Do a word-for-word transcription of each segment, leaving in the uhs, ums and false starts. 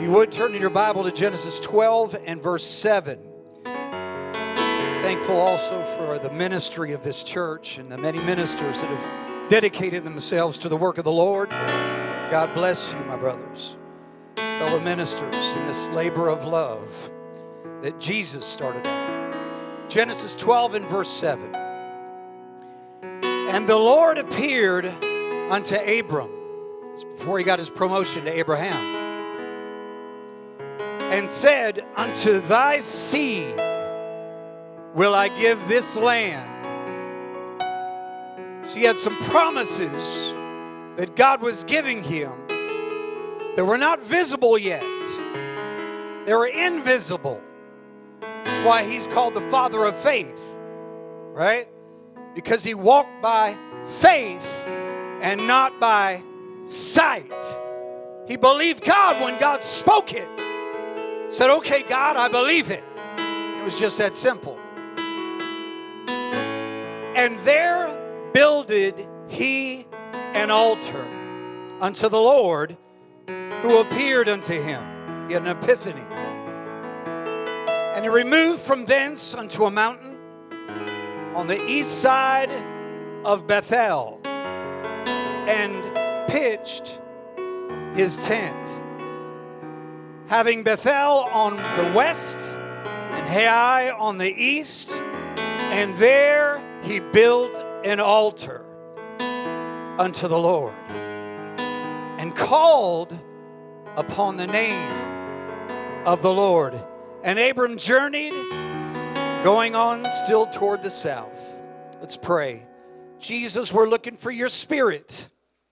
you would, turn in your Bible to Genesis twelve and verse seven. Thankful also for the ministry of this church and the many ministers that have dedicated themselves to the work of the Lord. God bless you, my brothers, fellow ministers, in this labor of love that Jesus started out. Genesis twelve and verse seven. And the Lord appeared unto Abram, before he got his promotion to Abraham, and said, unto thy seed will I give this land. So he had some promises that God was giving him that were not visible yet. They were invisible. That's why he's called the father of faith, right? Because he walked by faith and not by sight. He believed God when God spoke it. Said, okay, God, I believe it. It was just that simple. And there builded he an altar unto the Lord, who appeared unto him. He had an epiphany. And he removed from thence unto a mountain on the east side of Bethel, and pitched his tent, having Bethel on the west and Hai on the east, and there he built an altar unto the Lord, and called upon the name of the Lord. And Abram journeyed, going on still toward the south. Let's pray. Jesus, we're looking for your Spirit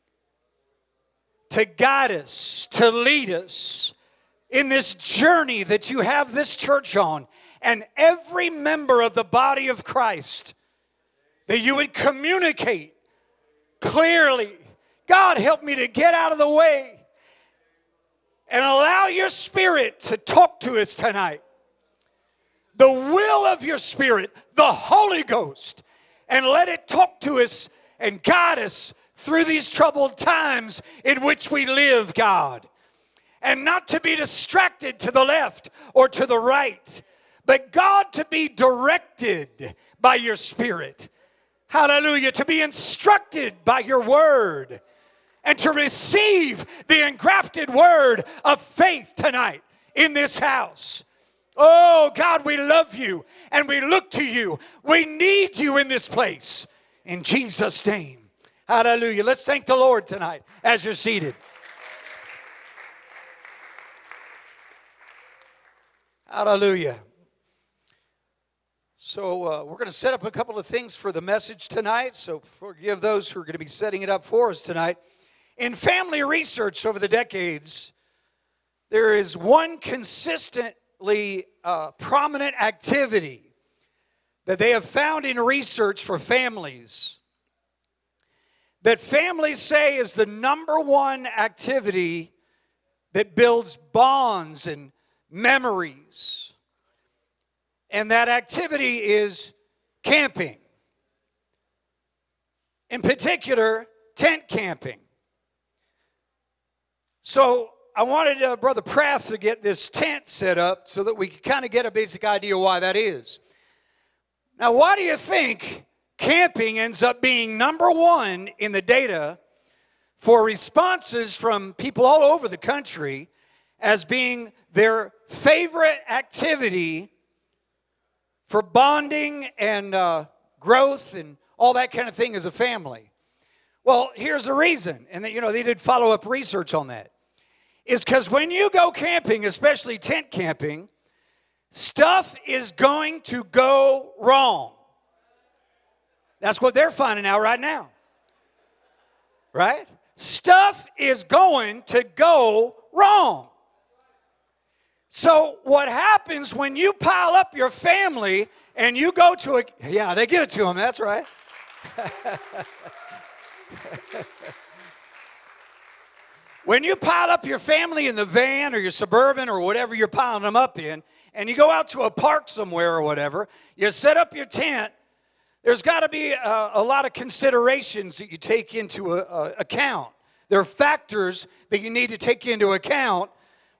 to guide us, to lead us in this journey that you have this church on, and every member of the body of Christ, that you would communicate clearly. God, help me to get out of the way and allow your Spirit to talk to us tonight. The will of your Spirit, the Holy Ghost, and let it talk to us and guide us through these troubled times in which we live, God. And not to be distracted to the left or to the right, but God, to be directed by your Spirit. Hallelujah. To be instructed by your word, and to receive the engrafted word of faith tonight in this house. Oh, God, we love you and we look to you. We need you in this place. In Jesus' name. Hallelujah. Let's thank the Lord tonight as you're seated. Hallelujah. So uh, we're going to set up a couple of things for the message tonight. So forgive those who are going to be setting it up for us tonight. In family research over the decades, there is one consistently uh, prominent activity that they have found in research for families, that families say is the number one activity that builds bonds and memories. And that activity is camping. In particular, tent camping. So I wanted uh, Brother Prath to get this tent set up so that we could kind of get a basic idea why that is. Now, why do you think camping ends up being number one in the data for responses from people all over the country as being their favorite activity for bonding and uh, growth and all that kind of thing as a family? Well, here's the reason, and that, you know, they did follow-up research on that, is because when you go camping, especially tent camping, stuff is going to go wrong. That's what they're finding out right now. Right? Stuff is going to go wrong. So what happens when you pile up your family and you go to a... Yeah, they give it to them, that's right. When you pile up your family in the van or your Suburban or whatever you're piling them up in, and you go out to a park somewhere or whatever, you set up your tent, there's got to be a, a lot of considerations that you take into a, a, account. There are factors that you need to take into account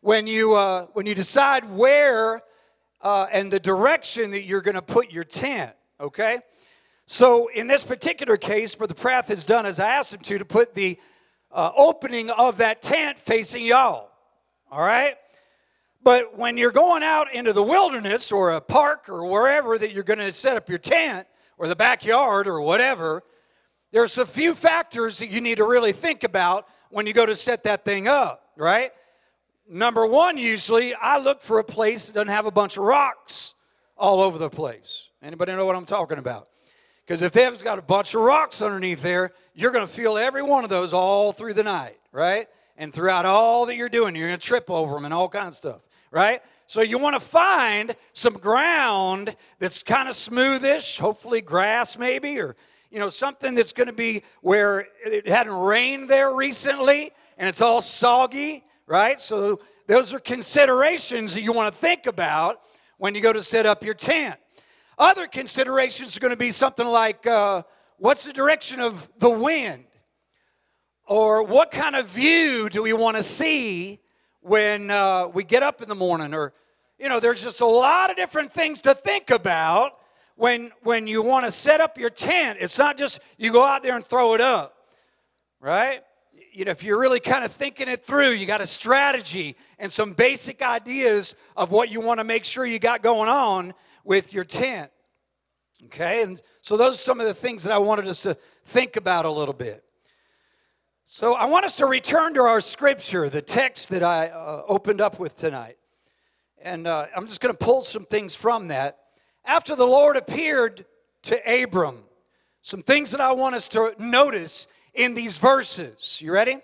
when you, uh, when you decide where uh, and the direction that you're going to put your tent, okay? So in this particular case, Brother Pratt has done as I asked him to, to put the uh, opening of that tent facing y'all, all right? But when you're going out into the wilderness or a park or wherever that you're going to set up your tent or the backyard or whatever, there's a few factors that you need to really think about when you go to set that thing up, right? Number one, usually, I look for a place that doesn't have a bunch of rocks all over the place. Anybody know what I'm talking about? Because if they've got a bunch of rocks underneath there, you're going to feel every one of those all through the night, right? And throughout all that you're doing, you're going to trip over them and all kinds of stuff, right? So you want to find some ground that's kind of smoothish, hopefully grass maybe, or you know, something that's going to be where it hadn't rained there recently and it's all soggy, right? So those are considerations that you want to think about when you go to set up your tent. Other considerations are going to be something like, uh, what's the direction of the wind? Or what kind of view do we want to see when uh, we get up in the morning? Or, you know, there's just a lot of different things to think about when, when you want to set up your tent. It's not just you go out there and throw it up, right? You know, if you're really kind of thinking it through, you got a strategy and some basic ideas of what you want to make sure you got going on with your tent. Okay, and so those are some of the things that I wanted us to think about a little bit. So I want us to return to our scripture, the text that I uh, opened up with tonight. And uh, I'm just going to pull some things from that. After the Lord appeared to Abram, some things that I want us to notice in these verses. You ready?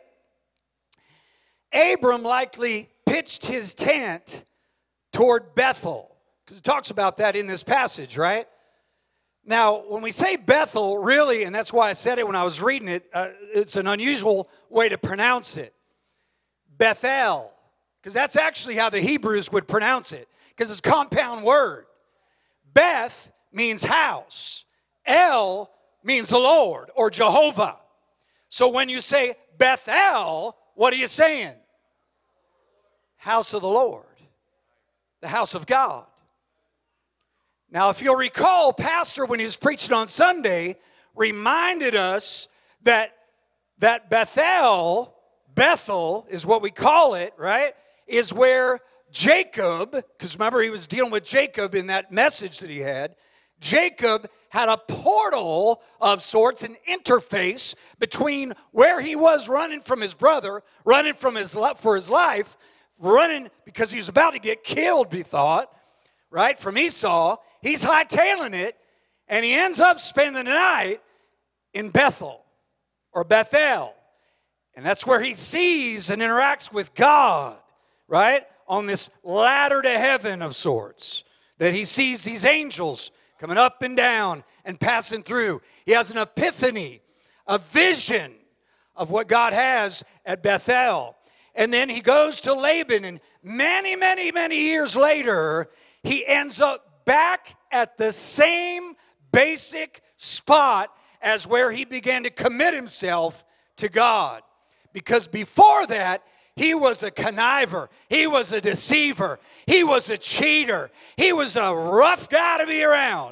Abram likely pitched his tent toward Bethel, because it talks about that in this passage, right? Now, when we say Bethel, really, and that's why I said it when I was reading it, uh, it's an unusual way to pronounce it. Bethel, because that's actually how the Hebrews would pronounce it, because it's a compound word. Beth means house. El means the Lord or Jehovah. So when you say Bethel, what are you saying? House of the Lord. The house of God. Now, if you'll recall, Pastor, when he was preaching on Sunday, reminded us that, that Bethel, Bethel is what we call it, right, is where Jacob, because remember he was dealing with Jacob in that message that he had, Jacob had a portal of sorts, an interface between where he was running from his brother, running from his for his life, running because he was about to get killed, we thought, right, from Esau. He's hightailing it, and he ends up spending the night in Bethel or Bethel. And that's where he sees and interacts with God, right, on this ladder to heaven of sorts, that he sees these angels coming up and down and passing through. He has an epiphany, a vision of what God has at Bethel. And then he goes to Laban, and many, many, many years later, he ends up back at the same basic spot as where he began to commit himself to God. Because before that, he was a conniver. He was a deceiver. He was a cheater. He was a rough guy to be around.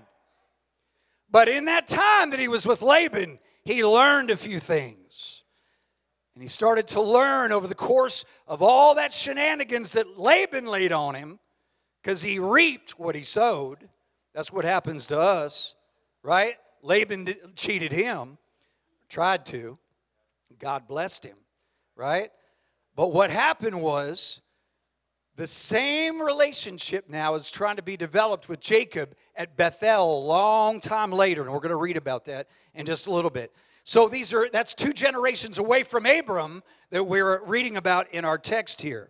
But in that time that he was with Laban, he learned a few things. And he started to learn over the course of all that shenanigans that Laban laid on him, because he reaped what he sowed. That's what happens to us, right? Laban cheated him, tried to. God blessed him, right? But what happened was the same relationship now is trying to be developed with Jacob at Bethel a long time later, and we're going to read about that in just a little bit. So these are that's two generations away from Abram that we're reading about in our text here.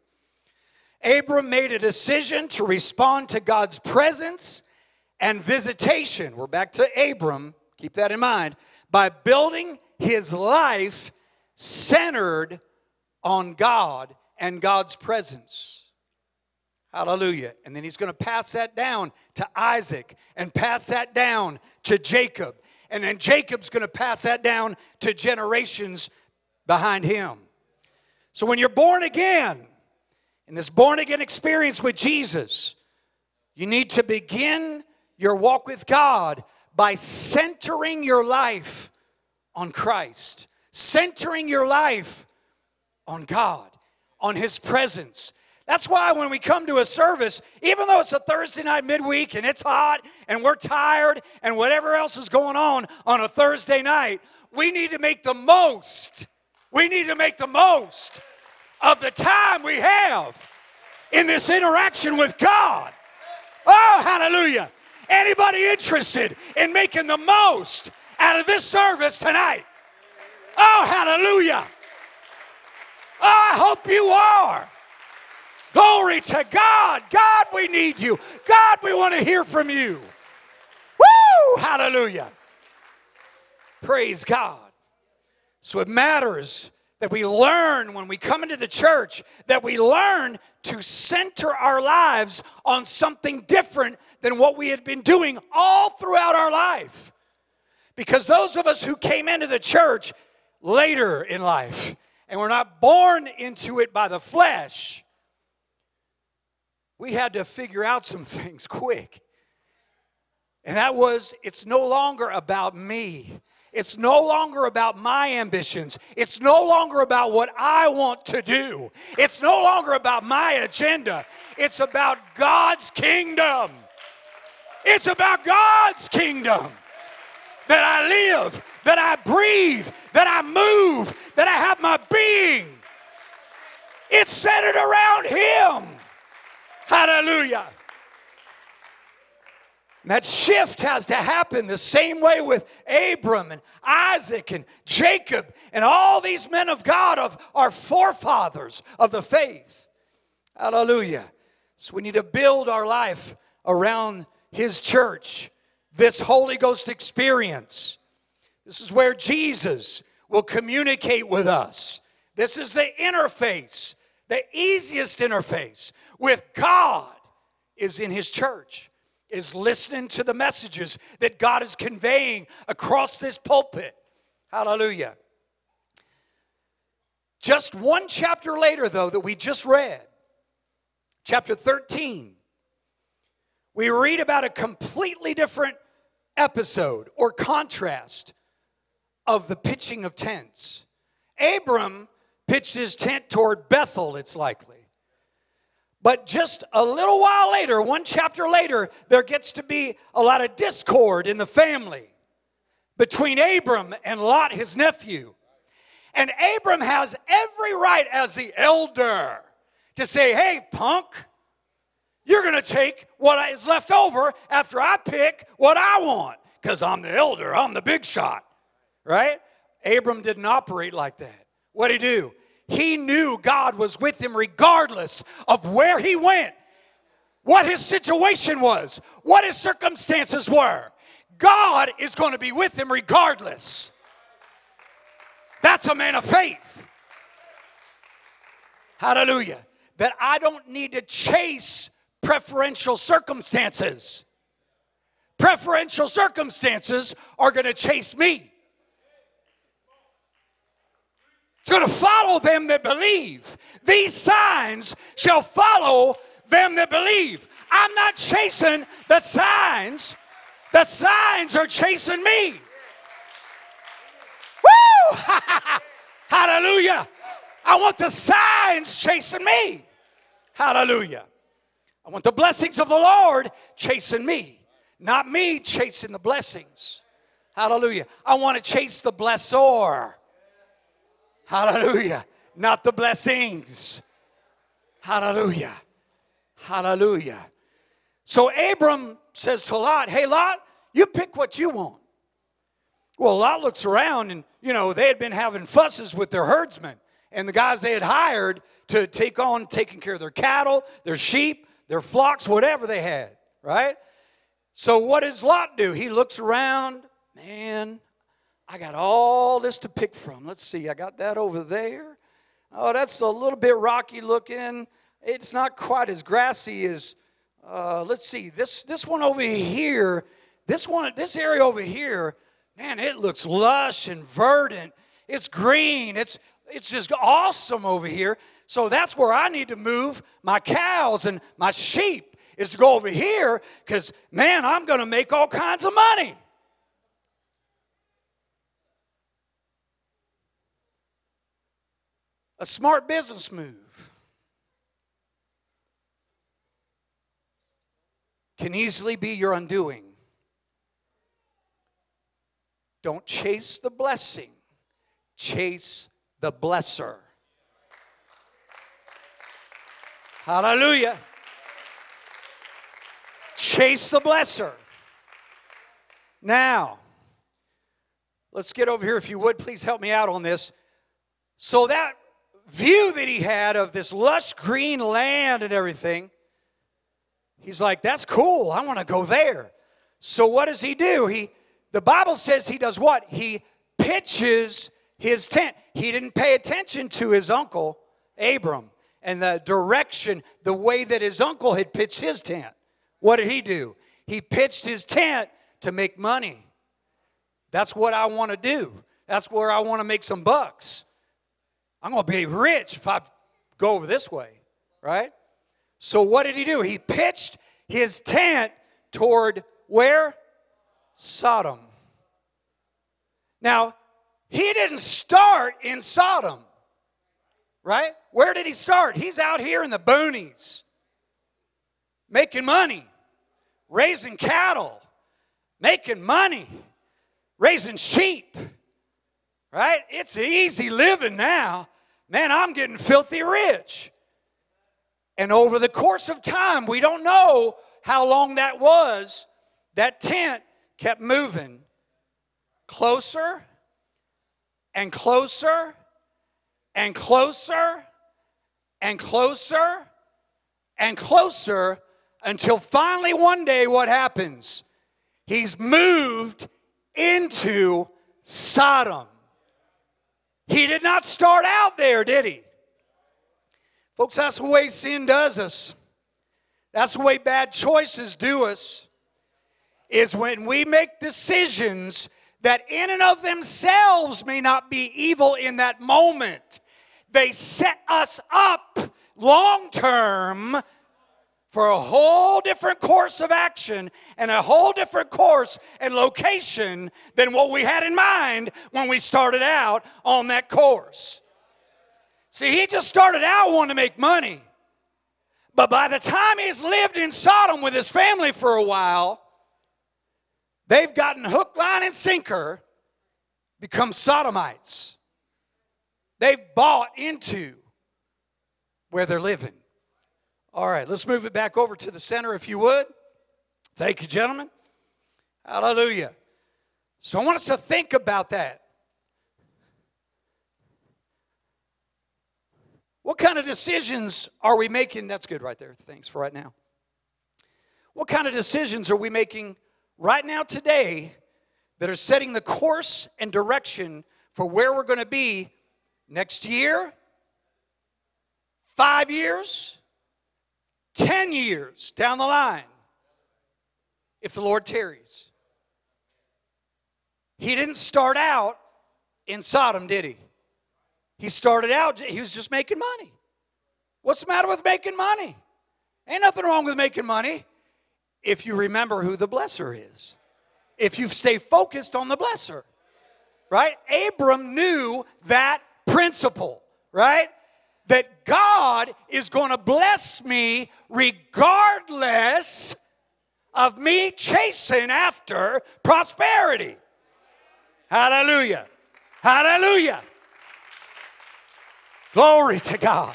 Abram made a decision to respond to God's presence and visitation. We're back to Abram, keep that in mind, by building his life centered on God and God's presence. Hallelujah. And then he's going to pass that down to Isaac and pass that down to Jacob. And then Jacob's going to pass that down to generations behind him. So when you're born again, in this born-again experience with Jesus, you need to begin your walk with God by centering your life on Christ. Centering your life on God, on His presence. That's why when we come to a service, even though it's a Thursday night midweek and it's hot and we're tired and whatever else is going on on a Thursday night, we need to make the most. We need to make the most of the time we have in this interaction with God. Oh, hallelujah. Anybody interested in making the most out of this service tonight? Oh, hallelujah. Oh, I hope you are. Glory to God. God, we need you. God, we want to hear from you. Woo! Hallelujah. Praise God. So it matters that we learn when we come into the church, that we learn to center our lives on something different than what we had been doing all throughout our life. Because those of us who came into the church later in life, and we're not born into it by the flesh, we had to figure out some things quick. And that was, it's no longer about me. It's no longer about my ambitions. It's no longer about what I want to do. It's no longer about my agenda. It's about God's kingdom. It's about God's kingdom. That I live, that I breathe, that I move, that I have my being. It's centered around Him. Hallelujah. And that shift has to happen the same way with Abram and Isaac and Jacob and all these men of God, of our forefathers of the faith. Hallelujah. So we need to build our life around His church, this Holy Ghost experience. This is where Jesus will communicate with us. This is the interface, the easiest interface with God is in His church. Is listening to the messages that God is conveying across this pulpit. Hallelujah. Just one chapter later, though, that we just read, chapter thirteen, we read about a completely different episode or contrast of the pitching of tents. Abram pitched his tent toward Bethel, it's likely. But just a little while later, one chapter later, there gets to be a lot of discord in the family between Abram and Lot, his nephew. And Abram has every right as the elder to say, hey, punk, you're going to take what is left over after I pick what I want, because I'm the elder, I'm the big shot, right? Abram didn't operate like that. What'd he do? He knew God was with him regardless of where he went, what his situation was, what his circumstances were. God is going to be with him regardless. That's a man of faith. Hallelujah. That I don't need to chase preferential circumstances. Preferential circumstances are going to chase me. It's going to follow them that believe. These signs shall follow them that believe. I'm not chasing the signs. The signs are chasing me. Woo! Hallelujah. I want the signs chasing me. Hallelujah. I want the blessings of the Lord chasing me. Not me chasing the blessings. Hallelujah. I want to chase the blessor. Hallelujah. Not the blessings. Hallelujah. Hallelujah. So Abram says to Lot, hey, Lot, you pick what you want. Well, Lot looks around and, you know, they had been having fusses with their herdsmen and the guys they had hired to take on taking care of their cattle, their sheep, their flocks, whatever they had, right? So what does Lot do? He looks around, man, I got all this to pick from. Let's see, I got that over there. Oh, that's a little bit rocky looking. It's not quite as grassy as, uh, let's see, this this one over here, this one, this area over here, man, it looks lush and verdant. It's green. It's it's just awesome over here. So that's where I need to move my cows and my sheep, is to go over here, because, man, I'm going to make all kinds of money. A smart business move can easily be your undoing. Don't chase the blessing. Chase the blesser. Hallelujah. Chase the blesser. Now, let's get over here. If you would, please help me out on this. So that view that he had of this lush green land and everything, he's like, that's cool. I want to go there. So what does he do? He, the Bible says he does what? He pitches his tent. He didn't pay attention to his uncle, Abram, and the direction, the way that his uncle had pitched his tent. What did he do? He pitched his tent to make money. That's what I want to do. That's where I want to make some bucks. I'm going to be rich if I go over this way, right? So what did he do? He pitched his tent toward where? Sodom. Now, he didn't start in Sodom, right? Where did he start? He's out here in the boonies, making money, raising cattle, making money, raising sheep, right? It's easy living now. Man, I'm getting filthy rich. And over the course of time, we don't know how long that was, that tent kept moving closer and closer and closer and closer and closer until finally one day what happens? He's moved into Sodom. He did not start out there, did he? Folks, that's the way sin does us. That's the way bad choices do us, is when we make decisions that in and of themselves may not be evil in that moment. They set us up long term for a whole different course of action and a whole different course and location than what we had in mind when we started out on that course. See, he just started out wanting to make money. But by the time he's lived in Sodom with his family for a while, they've gotten hook, line, and sinker, become Sodomites. They've bought into where they're living. All right, let's move it back over to the center if you would. Thank you, gentlemen. Hallelujah. So I want us to think about that. What kind of decisions are we making? That's good right there. Thanks for right now. What kind of decisions are we making right now today that are setting the course and direction for where we're going to be next year, five years, ten years down the line, if the Lord tarries? He didn't start out in Sodom, did he? He started out, he was just making money. What's the matter with making money? Ain't nothing wrong with making money if you remember who the blesser is. If you stay focused on the blesser, right? Abram knew that principle, right? That God is going to bless me regardless of me chasing after prosperity. Hallelujah. Hallelujah. Glory to God.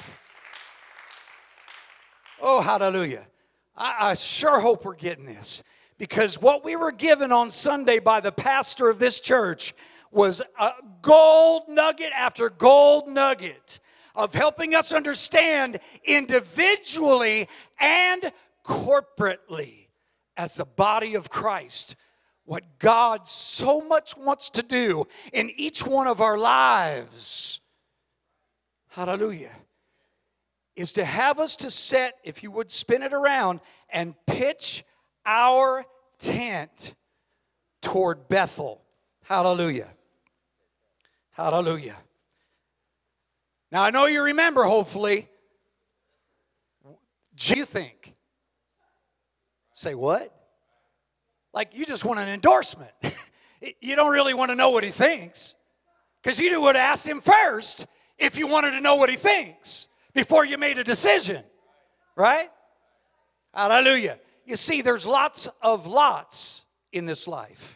Oh, hallelujah. I, I sure hope we're getting this. Because what we were given on Sunday by the pastor of this church was a gold nugget after gold nugget of helping us understand individually and corporately as the body of Christ what God so much wants to do in each one of our lives. Hallelujah. Is to have us to set, if you would spin it around, and pitch our tent toward Bethel. Hallelujah. Hallelujah. Now, I know you remember, hopefully. Do you think? Say what? Like you just want an endorsement. You don't really want to know what he thinks. Because you would have asked him first if you wanted to know what he thinks before you made a decision. Right? Hallelujah. You see, there's lots of lots in this life.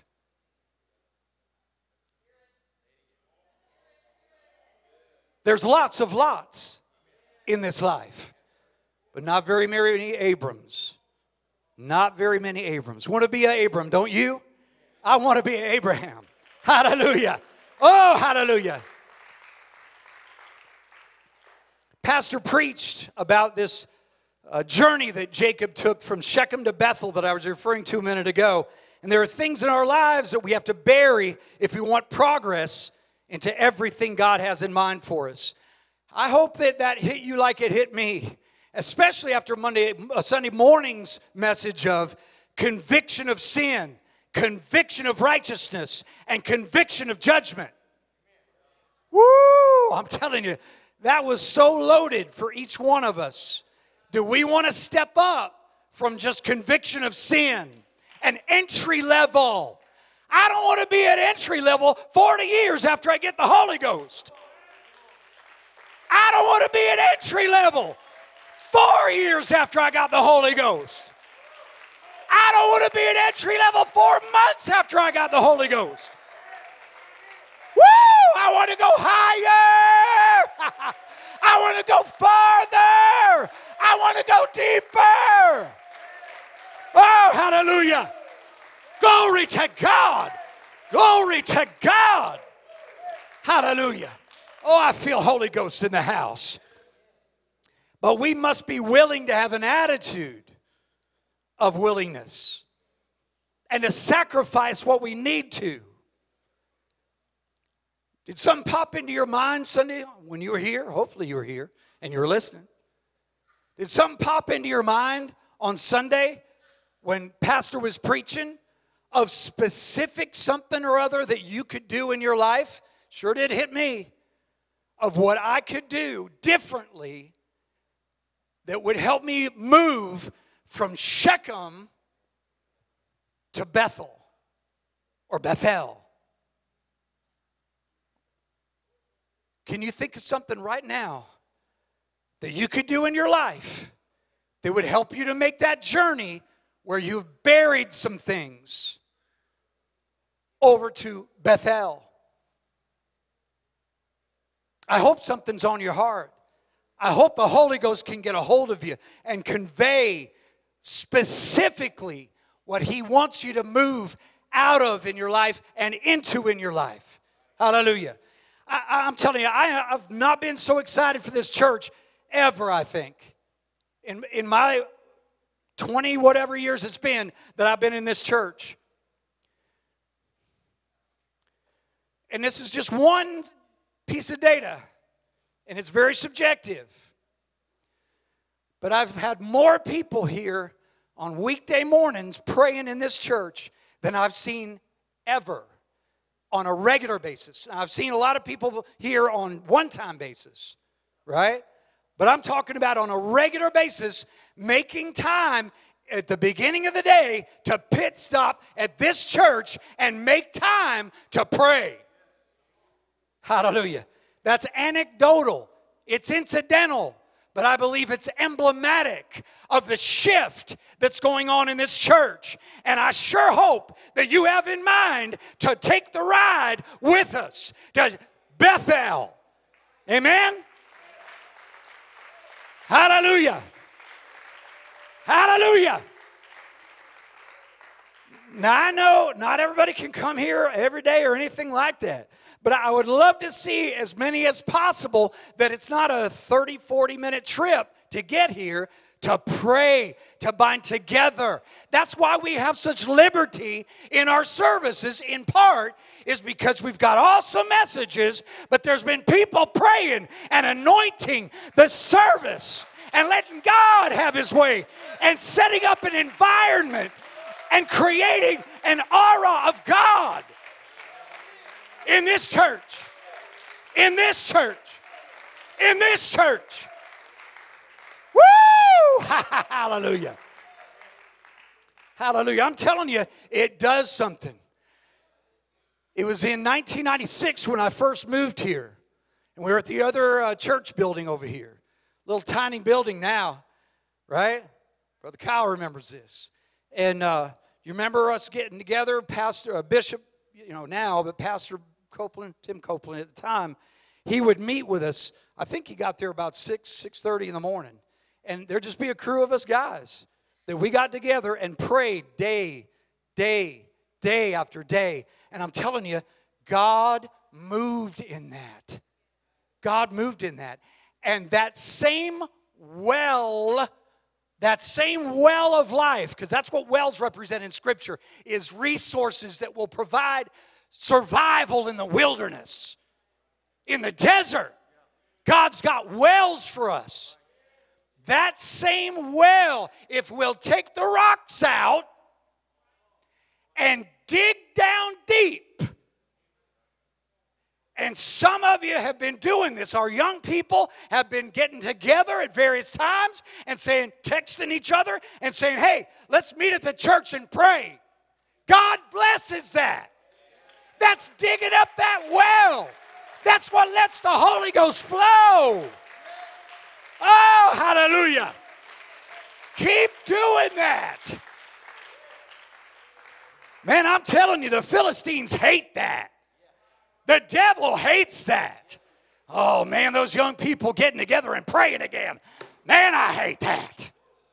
There's lots of lots in this life. But not very many Abrams. Not very many Abrams. Want to be an Abram, don't you? I want to be an Abraham. Hallelujah. Oh, hallelujah. Pastor preached about this uh, journey that Jacob took from Shechem to Bethel that I was referring to a minute ago. And there are things in our lives that we have to bury if we want progress into everything God has in mind for us. I hope that that hit you like it hit me, especially after Monday, uh, Sunday morning's message of conviction of sin, conviction of righteousness, and conviction of judgment. Woo! I'm telling you, that was so loaded for each one of us. Do we want to step up from just conviction of sin, an entry level? I don't want to be at entry level forty years after I get the Holy Ghost. I don't want to be at entry level four years after I got the Holy Ghost. I don't want to be at entry level four months after I got the Holy Ghost. Woo! I want to go higher. I want to go farther. I want to go deeper. Oh, hallelujah. Glory to God. Glory to God. Hallelujah. Oh, I feel Holy Ghost in the house. But we must be willing to have an attitude of willingness and to sacrifice what we need to. Did something pop into your mind Sunday when you were here? Hopefully you were here and you were listening. Did something pop into your mind on Sunday when Pastor was preaching of specific something or other that you could do in your life? Sure did hit me. Of what I could do differently that would help me move from Shechem to Bethel or Bethel. Can you think of something right now that you could do in your life that would help you to make that journey where you've buried some things over to Bethel? I hope something's on your heart. I hope the Holy Ghost can get a hold of you and convey specifically what He wants you to move out of in your life and into in your life. Hallelujah. I, I'm telling you, I, I've not been so excited for this church ever, I think. In, in my twenty whatever years it's been that I've been in this church. And this is just one piece of data, and it's very subjective. But I've had more people here on weekday mornings praying in this church than I've seen ever on a regular basis. Now, I've seen a lot of people here on one-time basis, right? But I'm talking about on a regular basis, making time at the beginning of the day to pit stop at this church and make time to pray. Hallelujah. That's anecdotal. It's incidental. But I believe it's emblematic of the shift that's going on in this church. And I sure hope that you have in mind to take the ride with us to Bethel. Amen? Hallelujah. Hallelujah. Now, I know not everybody can come here every day or anything like that. But I would love to see as many as possible that it's not a thirty, forty minute trip to get here, to pray, to bind together. That's why we have such liberty in our services, in part, is because we've got awesome messages, but there's been people praying and anointing the service and letting God have His way and setting up an environment and creating an aura of God. In this church, in this church, in this church. Woo! Hallelujah. Hallelujah. I'm telling you, it does something. It was in nineteen ninety-six when I first moved here. And we were at the other uh, church building over here. Little tiny building now, right? Brother Kyle remembers this. And uh, you remember us getting together, Pastor, uh, Bishop, you know, now, but Pastor Copeland, Tim Copeland at the time, he would meet with us. I think he got there about six, six thirty in the morning. And there'd just be a crew of us guys that we got together and prayed day, day, day after day. And I'm telling you, God moved in that. God moved in that. And that same well, that same well of life, because that's what wells represent in Scripture, is resources that will provide survival in the wilderness, in the desert. God's got wells for us. That same well, if we'll take the rocks out and dig down deep. And some of you have been doing this. Our young people have been getting together at various times and saying, texting each other and saying, hey, let's meet at the church and pray. God blesses that. That's digging up that well. That's what lets the Holy Ghost flow. Oh, hallelujah. Keep doing that. Man, I'm telling you, the Philistines hate that. The devil hates that. Oh, man, those young people getting together and praying again. Man, I hate that.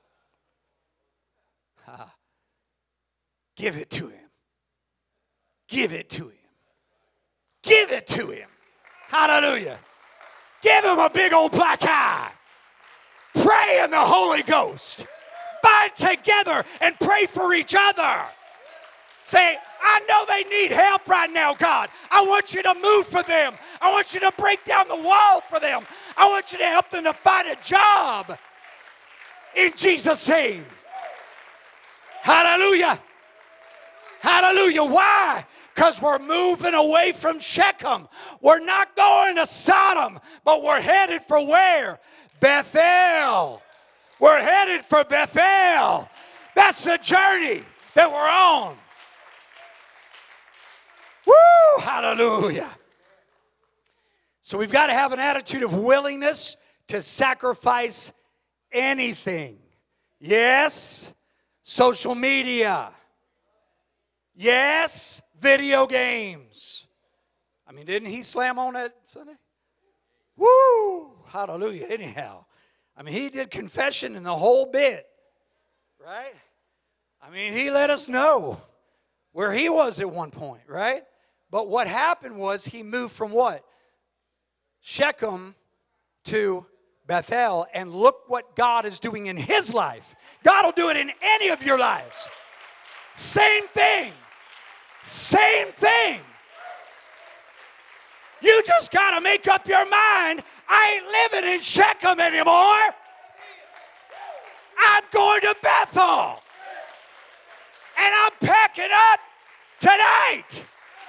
Ah. Give it to him. Give it to him. Give it to him. Hallelujah. Give him a big old black eye. Pray in the Holy Ghost. Bind together and pray for each other. Say, I know they need help right now, God. I want you to move for them. I want you to break down the wall for them. I want you to help them to find a job. In Jesus' name. Hallelujah. Hallelujah. Why? Because we're moving away from Shechem. We're not going to Sodom, but we're headed for where? Bethel. We're headed for Bethel. That's the journey that we're on. Woo! Hallelujah. So we've got to have an attitude of willingness to sacrifice anything. Yes, social media. Yes, video games. I mean, didn't he slam on that Sunday? Woo! Hallelujah. Anyhow, I mean, he did confession in the whole bit, right? I mean, he let us know where he was at one point, right? But what happened was he moved from what? Shechem to Bethel, and look what God is doing in his life. God will do it in any of your lives. Same thing. Same thing. You just got to make up your mind, I ain't living in Shechem anymore. I'm going to Bethel. And I'm packing up tonight.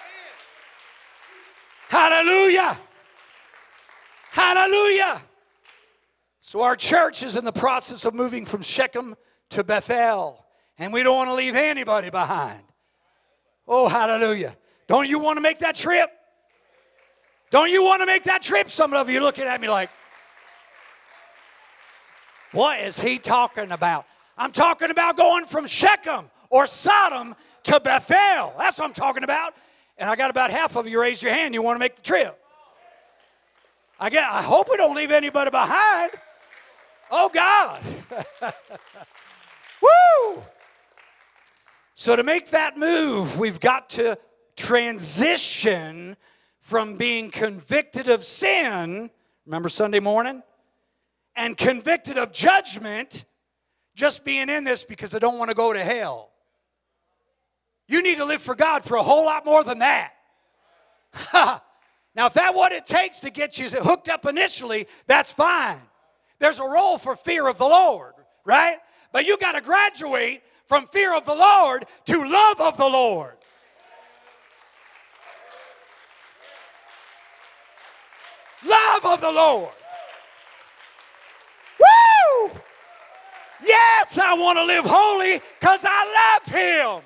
Hallelujah. Hallelujah. So our church is in the process of moving from Shechem to Bethel. And we don't want to leave anybody behind. Oh, hallelujah. Don't you want to make that trip? Don't you want to make that trip? Some of you are looking at me like, what is he talking about? I'm talking about going from Shechem or Sodom to Bethel. That's what I'm talking about. And I got about half of you raise your hand. You want to make the trip. I, get, I hope we don't leave anybody behind. Oh, God. Woo! So to make that move, we've got to transition from being convicted of sin, remember Sunday morning, and convicted of judgment, just being in this because I don't want to go to hell. You need to live for God for a whole lot more than that. Now, if that's what it takes to get you hooked up initially, that's fine. There's a role for fear of the Lord, right? But you got to graduate from fear of the Lord to love of the Lord. Love of the Lord. Yes, I want to live holy because I love Him.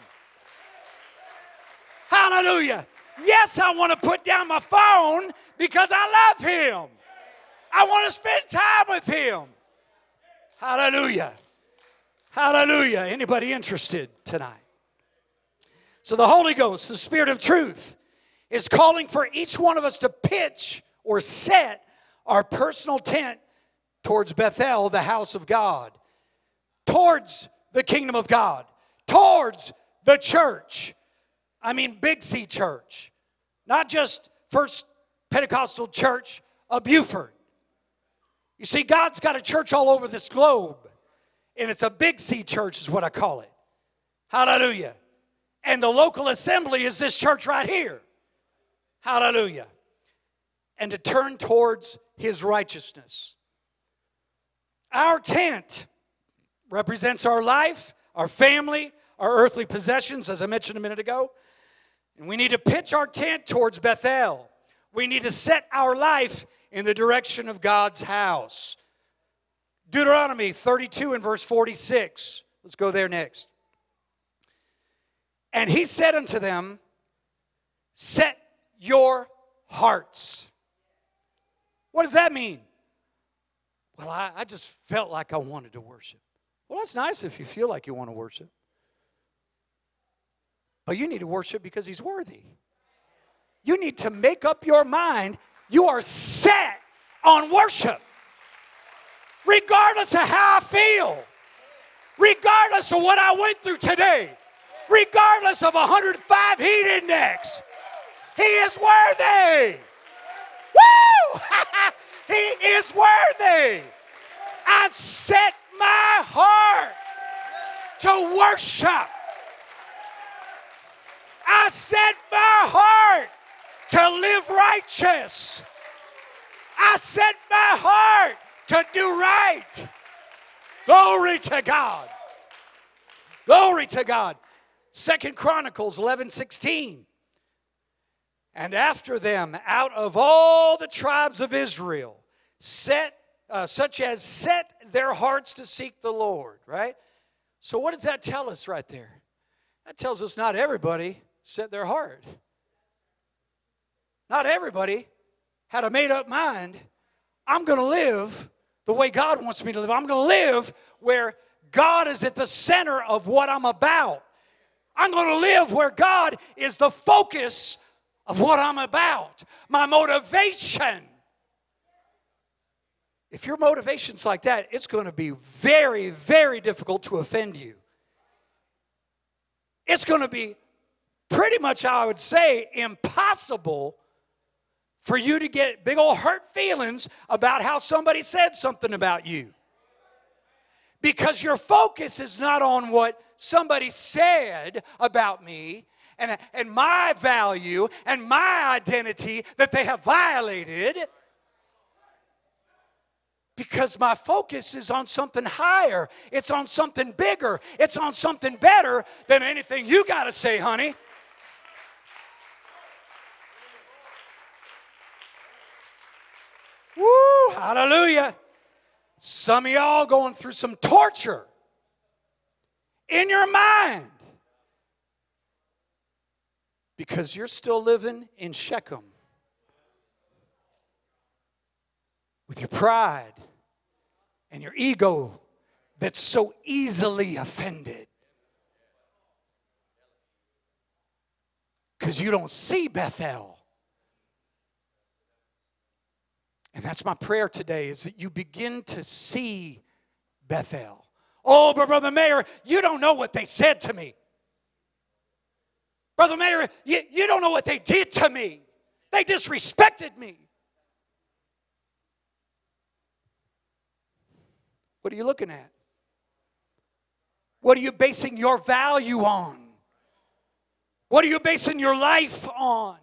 Hallelujah. Yes, I want to put down my phone because I love Him. I want to spend time with Him. Hallelujah. Hallelujah. Anybody interested tonight? So the Holy Ghost, the Spirit of truth, is calling for each one of us to pitch or set our personal tent towards Bethel, the house of God, towards the kingdom of God, towards the church. I mean, Big C Church, not just First Pentecostal Church of Buford. You see, God's got a church all over this globe, and it's a Big C Church is what I call it. Hallelujah. And the local assembly is this church right here. Hallelujah. And to turn towards His righteousness. Our tent represents our life, our family, our earthly possessions, as I mentioned a minute ago. And we need to pitch our tent towards Bethel. We need to set our life in the direction of God's house. Deuteronomy thirty-two and verse forty-six. Let's go there next. And He said unto them, set your hearts. What does that mean? Well, I, I just felt like I wanted to worship. Well, that's nice if you feel like you want to worship. But you need to worship because He's worthy. You need to make up your mind. You are set on worship. Regardless of how I feel. Regardless of what I went through today. Regardless of a one hundred five heat index. He is worthy. Woo! He is worthy. I've set my heart to worship. I set my heart to live righteous. I set my heart to do right. Glory to God. Glory to God. Second Chronicles eleven sixteen. And after them, out of all the tribes of Israel, set uh, such as set their hearts to seek the Lord. Right? So what does that tell us right there? That tells us not everybody set their heart. Not everybody had a made-up mind. I'm going to live the way God wants me to live. I'm going to live where God is at the center of what I'm about. I'm going to live where God is the focus of what I'm about. My motivation. If your motivation's like that, it's going to be very, very difficult to offend you. It's going to be pretty much, I would say, impossible for you to get big old hurt feelings about how somebody said something about you. Because your focus is not on what somebody said about me and, and my value and my identity that they have violated. Because my focus is on something higher. It's on something bigger. It's on something better than anything you got to say, honey. Woo, hallelujah. Some of y'all going through some torture in your mind because you're still living in Shechem with your pride and your ego that's so easily offended because you don't see Bethel. And that's my prayer today, is that you begin to see Bethel. Oh, but Brother Mayor, you don't know what they said to me. Brother Mayor, you, you don't know what they did to me. They disrespected me. What are you looking at? What are you basing your value on? What are you basing your life on?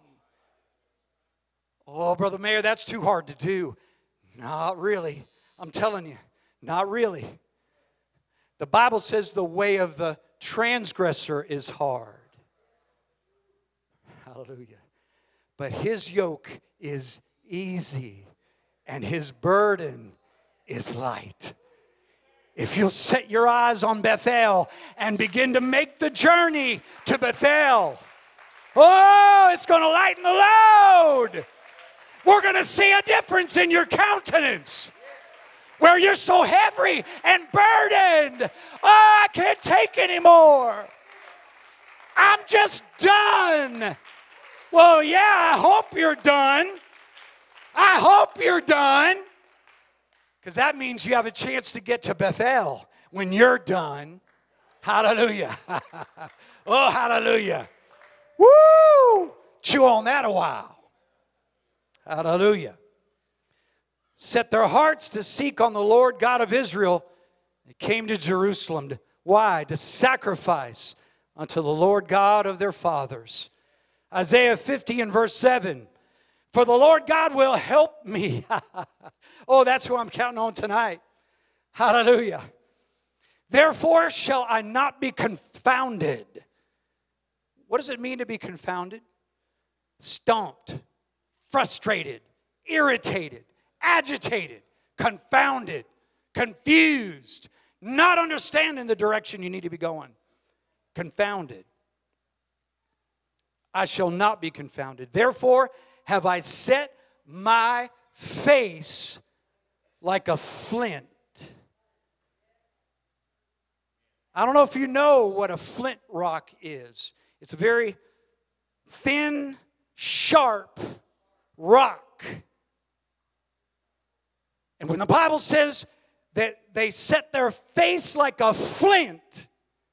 Oh, Brother Mayor, that's too hard to do. Not really. I'm telling you, not really. The Bible says the way of the transgressor is hard. Hallelujah. But His yoke is easy and His burden is light. If you'll set your eyes on Bethel and begin to make the journey to Bethel, oh, it's going to lighten the load. We're going to see a difference in your countenance. Where you're so heavy and burdened. Oh, I can't take anymore. I'm just done. Well, yeah, I hope you're done. I hope you're done. Because that means you have a chance to get to Bethel when you're done. Hallelujah. Oh, hallelujah. Woo! Chew on that a while. Hallelujah. Set their hearts to seek on the Lord God of Israel. They came to Jerusalem. Why? To sacrifice unto the Lord God of their fathers. Isaiah fifty and verse seven. For the Lord God will help me. Oh, that's who I'm counting on tonight. Hallelujah. Therefore shall I not be confounded. What does it mean to be confounded? Stumped, frustrated, irritated, agitated, confounded, confused, not understanding the direction you need to be going. Confounded. I shall not be confounded. Therefore have I set my face like a flint. I don't know if you know what a flint rock is. It's a very thin, sharp rock. And when the Bible says that they set their face like a flint,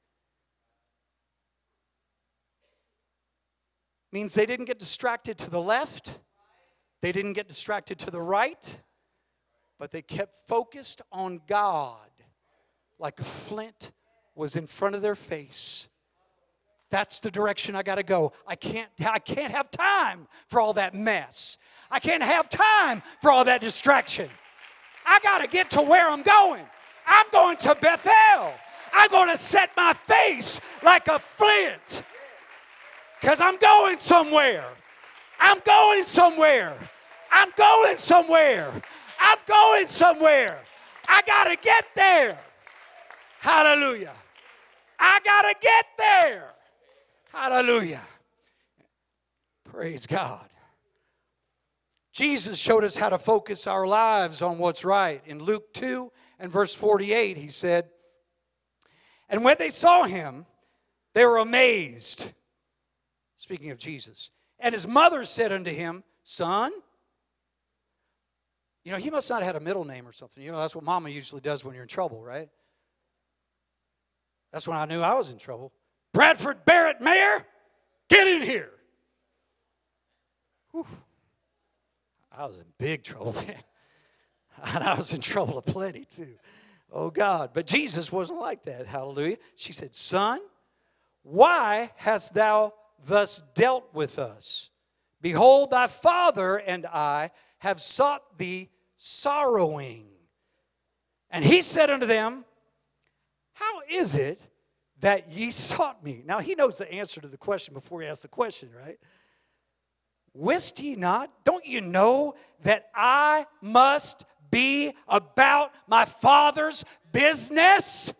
means they didn't get distracted to the left, they didn't get distracted to the right, but they kept focused on God like a flint was in front of their face. That's the direction I got to go. I can't, I can't have time for all that mess. I can't have time for all that distraction. I got to get to where I'm going. I'm going to Bethel. I'm going to set my face like a flint. Because I'm going somewhere. I'm going somewhere. I'm going somewhere. I'm going somewhere. I got to get there. Hallelujah. I got to get there. Hallelujah. Praise God. Jesus showed us how to focus our lives on what's right. In Luke two and verse forty-eight, he said, and when they saw him, they were amazed. Speaking of Jesus. And his mother said unto him, son, you know, he must not have had a middle name or something. You know, that's what mama usually does when you're in trouble, right? That's when I knew I was in trouble. Bradford Barrett Mayer, get in here. Whew. I was in big trouble, man. And I was in trouble aplenty too. Oh, God. But Jesus wasn't like that. Hallelujah. She said, son, why hast thou thus dealt with us? Behold, thy father and I have sought thee sorrowing. And he said unto them, how is it that ye sought me? Now, he knows the answer to the question before he asks the question, right? Wist ye not? Don't you know that I must be about my Father's business?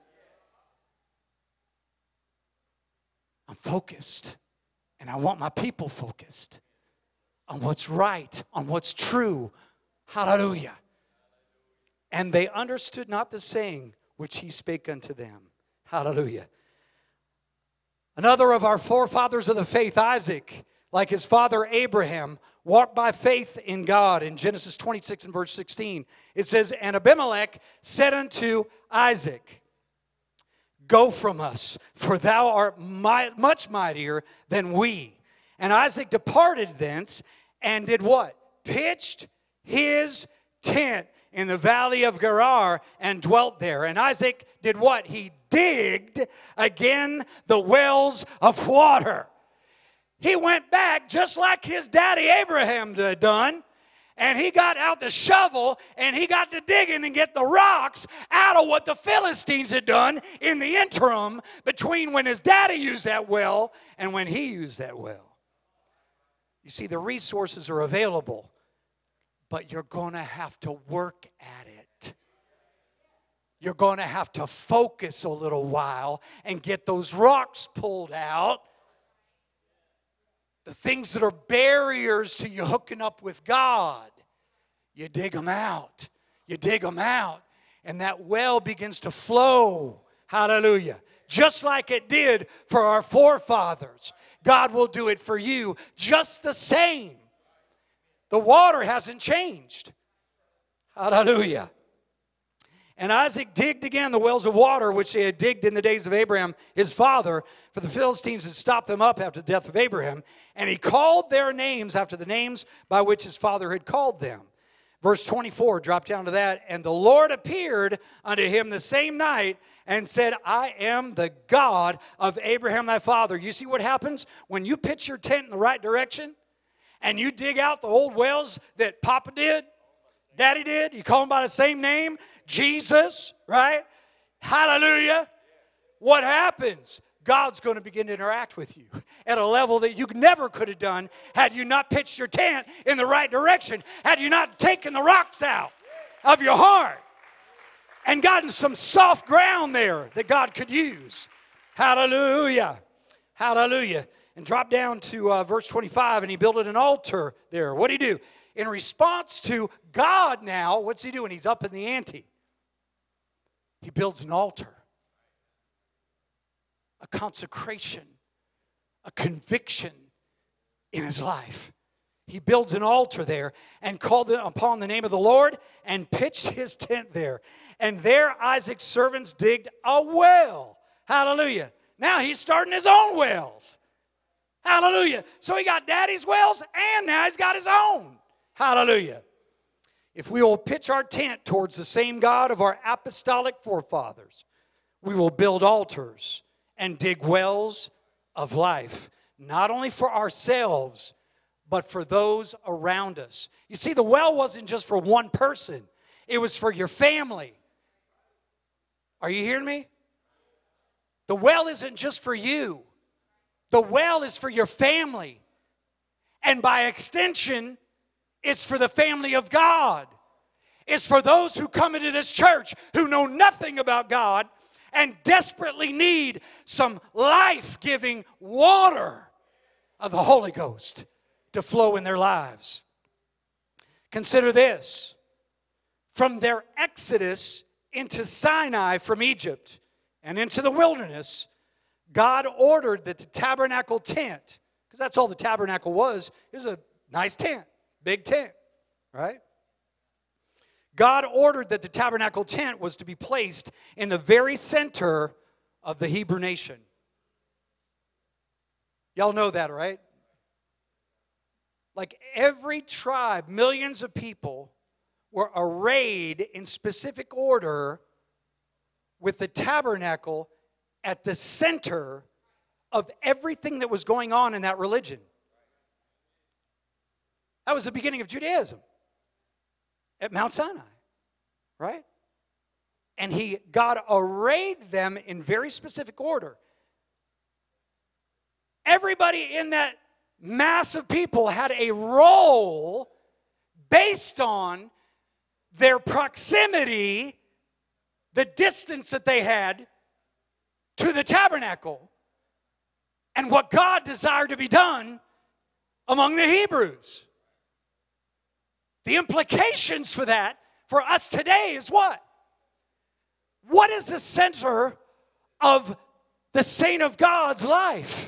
I'm focused, and I want my people focused on what's right, on what's true. Hallelujah. And they understood not the saying which he spake unto them. Hallelujah. Another of our forefathers of the faith, Isaac, like his father Abraham, walked by faith in God. In Genesis twenty-six and verse sixteen, it says, and Abimelech said unto Isaac, go from us, for thou art mi- much mightier than we. And Isaac departed thence and did what? Pitched his tent in the valley of Gerar and dwelt there. And Isaac did what? He digged again the wells of water. He went back just like his daddy Abraham had done. And he got out the shovel and he got to digging and get the rocks out of what the Philistines had done in the interim between when his daddy used that well and when he used that well. You see, the resources are available, but you're going to have to work at it. you're going to have to focus a little while and get those rocks pulled out. The things that are barriers to you hooking up with God, you dig them out. You dig them out. And that well begins to flow. Hallelujah. Just like it did for our forefathers. God will do it for you just the same. The water hasn't changed. Hallelujah. And Isaac digged again the wells of water which they had digged in the days of Abraham, his father, for the Philistines had stopped them up after the death of Abraham. And he called their names after the names by which his father had called them. Verse twenty-four, drop down to that. And the Lord appeared unto him the same night and said, I am the God of Abraham thy father. You see what happens when you pitch your tent in the right direction and you dig out the old wells that Papa did, Daddy did. You call them by the same name, Jesus, right? Hallelujah. What happens? God's going to begin to interact with you at a level that you never could have done had you not pitched your tent in the right direction, had you not taken the rocks out of your heart and gotten some soft ground there that God could use. Hallelujah. Hallelujah. And drop down to uh, verse twenty-five, and he built an altar there. What did he do? In response to God now, what's he doing? He's up in the ante. He builds an altar. A consecration, a conviction in his life. He builds an altar there and called it upon the name of the Lord and pitched his tent there. And there Isaac's servants digged a well. Hallelujah. Now he's starting his own wells. Hallelujah. So he got daddy's wells and now he's got his own. Hallelujah. If we will pitch our tent towards the same God of our apostolic forefathers, we will build altars and dig wells of life, not only for ourselves, but for those around us. You see, the well wasn't just for one person. It was for your family. Are you hearing me? The well isn't just for you. The well is for your family. And by extension, it's for the family of God. It's for those who come into this church who know nothing about God and desperately need some life-giving water of the Holy Ghost to flow in their lives. Consider this. From their exodus into Sinai from Egypt and into the wilderness, God ordered that the tabernacle tent, because that's all the tabernacle was, it was a nice tent, big tent, right? God ordered that the tabernacle tent was to be placed in the very center of the Hebrew nation. Y'all know that, right? Like every tribe, millions of people were arrayed in specific order with the tabernacle at the center of everything that was going on in that religion. That was the beginning of Judaism. At Mount Sinai, right? And he, God arrayed them in very specific order. Everybody in that mass of people had a role based on their proximity, the distance that they had to the tabernacle, and what God desired to be done among the Hebrews. The implications for that, for us today, is what? What is the center of the saint of God's life?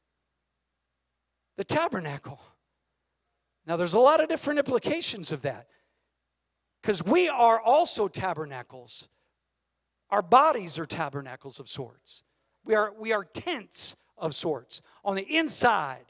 The tabernacle. Now, there's a lot of different implications of that. Because we are also tabernacles. Our bodies are tabernacles of sorts. We are, we are tents of sorts. On the inside,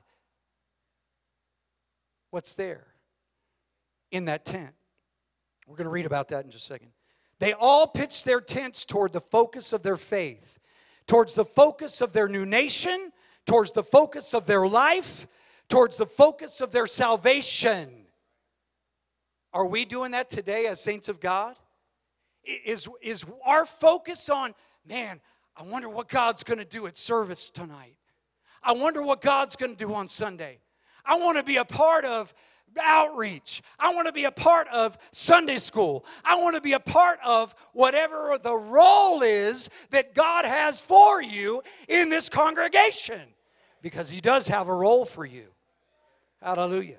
what's there? In that tent. We're going to read about that in just a second. They all pitched their tents toward the focus of their faith, towards the focus of their new nation, towards the focus of their life, towards the focus of their salvation. Are we doing that today as saints of God? Is, is our focus on, man, I wonder what God's going to do at service tonight. I wonder what God's going to do on Sunday. I want to be a part of outreach. I want to be a part of Sunday school. I want to be a part of whatever the role is that God has for you in this congregation, because He does have a role for you. Hallelujah.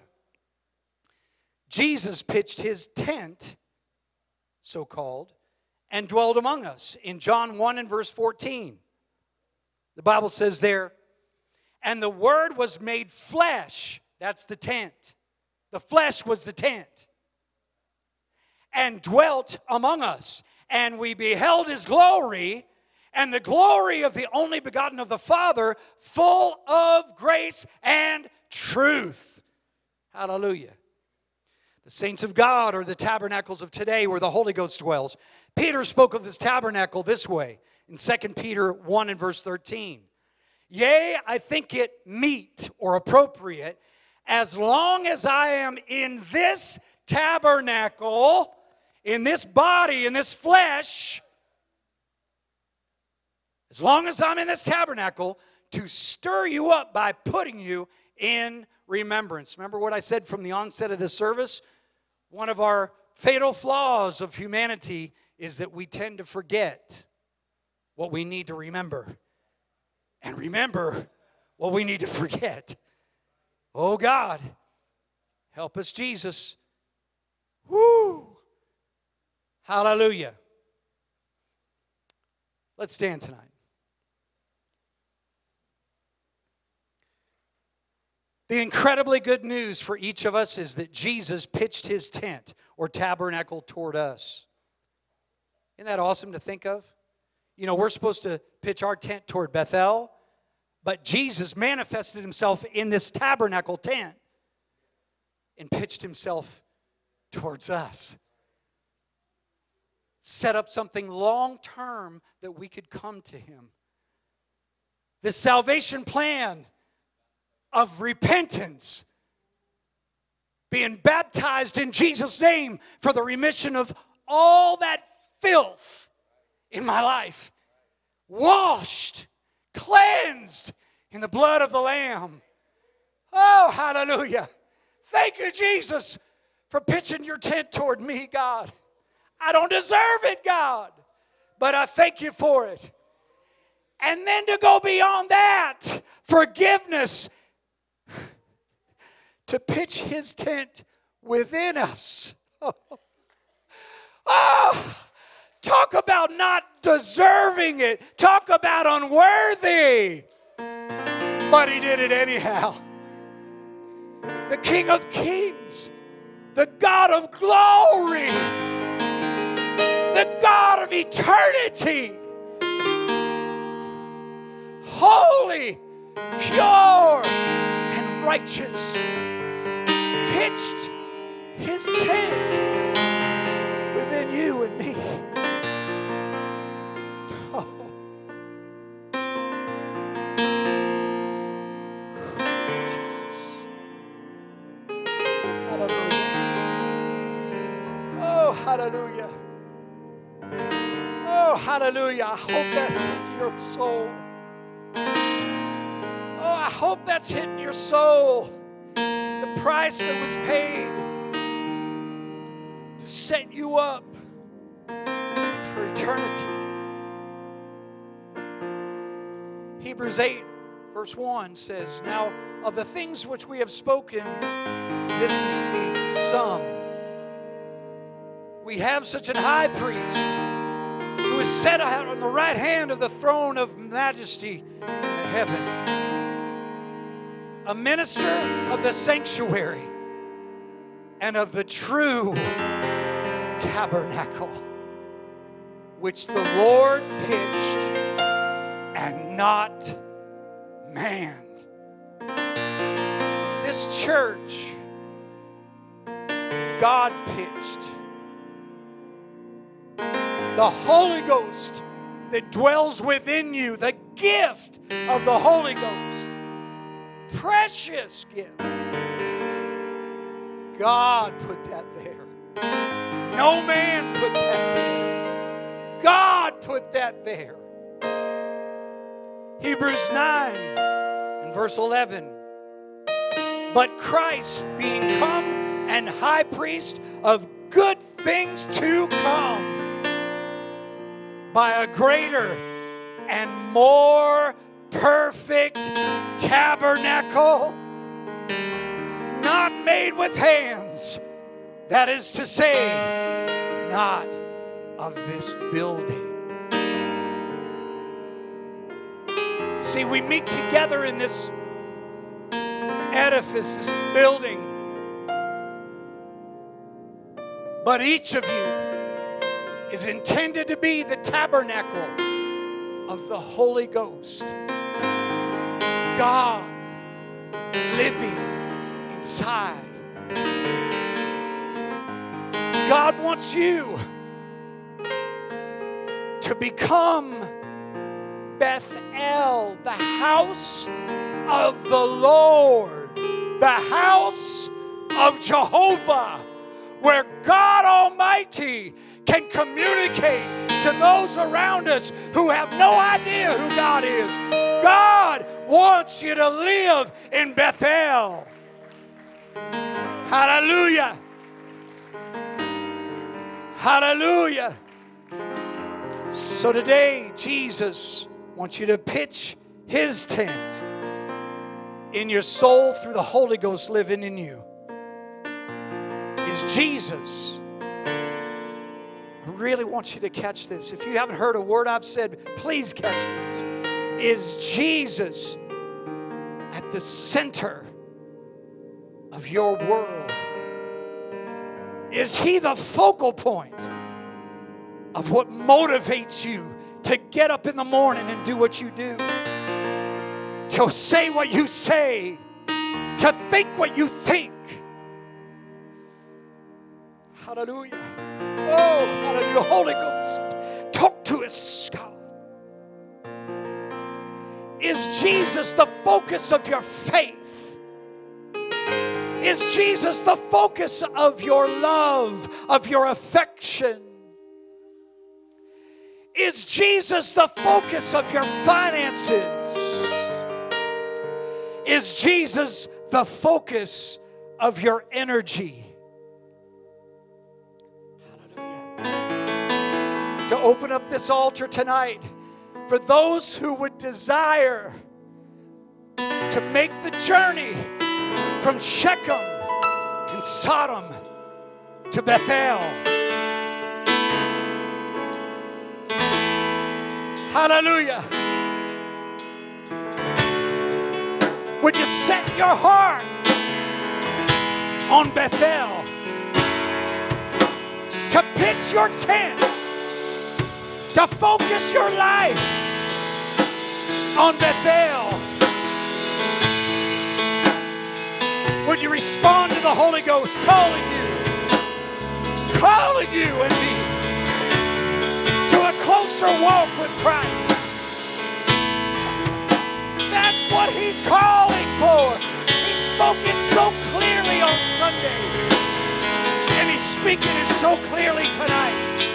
Jesus pitched His tent, so-called, and dwelled among us. In John one and verse fourteen, the Bible says there, and the Word was made flesh. That's the tent. The flesh was the tent. And dwelt among us. And we beheld His glory, and the glory of the only begotten of the Father, full of grace and truth. Hallelujah. The saints of God are the tabernacles of today where the Holy Ghost dwells. Peter spoke of this tabernacle this way in Second Peter one and verse thirteen. Yea, I think it meet or appropriate, as long as I am in this tabernacle, in this body, in this flesh, as long as I'm in this tabernacle, to stir you up by putting you in remembrance. Remember what I said from the onset of this service? One of our fatal flaws of humanity is that we tend to forget what we need to remember. And remember what we need to forget. Oh God, help us, Jesus. Woo! Hallelujah. Let's stand tonight. The incredibly good news for each of us is that Jesus pitched His tent or tabernacle toward us. Isn't that awesome to think of? You know, we're supposed to pitch our tent toward Bethel, but Jesus manifested Himself in this tabernacle tent and pitched Himself towards us. Set up something long-term that we could come to Him. This salvation plan of repentance, being baptized in Jesus' name for the remission of all that filth in my life, washed, cleansed in the blood of the Lamb. Oh, hallelujah. Thank you, Jesus, for pitching your tent toward me, God. I don't deserve it, God, but I thank you for it. And then to go beyond that, forgiveness, to pitch His tent within us. Oh, oh, talk about not deserving it. Talk about unworthy. But He did it anyhow. The King of Kings, the God of glory, the God of eternity, holy, pure, and righteous, pitched His tent within you and me. Oh. Jesus. Hallelujah. Oh, hallelujah. Oh, hallelujah. I hope that's in your soul. Oh, I hope that's hitting your soul. The price that was paid to set you up for eternity. Hebrews eight, verse one says, now of the things which we have spoken, this is the sum. We have such an high priest who is set out on the right hand of the throne of majesty in the heaven, a minister of the sanctuary and of the true tabernacle, which the Lord pitched and not man. This church, God pitched. The Holy Ghost that dwells within you, the gift of the Holy Ghost, precious gift. God put that there. No man put that there. God put that there. Hebrews nine and verse eleven. But Christ, being come and high priest of good things to come, by a greater and more perfect tabernacle, not made with hands, that is to say, not of this building. See, we meet together in this edifice, this building, but each of you is intended to be the tabernacle of the Holy Ghost. God living inside. God wants you to become Bethel, the house of the Lord, the house of Jehovah, where God Almighty can communicate to those around us who have no idea who God is. God wants you to live in Bethel. Hallelujah. Hallelujah. So today, Jesus wants you to pitch His tent in your soul through the Holy Ghost living in you. Is Jesus. I really want you to catch this. If you haven't heard a word I've said, please catch this. Is Jesus at the center of your world? Is He the focal point of what motivates you to get up in the morning and do what you do? To say what you say, to think what you think. Hallelujah. Oh, hallelujah. Holy Ghost, talk to us, God. Is Jesus the focus of your faith? Is Jesus the focus of your love, of your affection? Is Jesus the focus of your finances? Is Jesus the focus of your energy? Hallelujah. To open up this altar tonight, for those who would desire to make the journey from Shechem and Sodom to Bethel. Hallelujah. Would you set your heart on Bethel? To pitch your tent, to focus your life on Bethel. Would you respond to the Holy Ghost calling you, calling you and me to a closer walk with Christ? That's what He's calling for. He spoke it so clearly on Sunday, and He's speaking it so clearly tonight.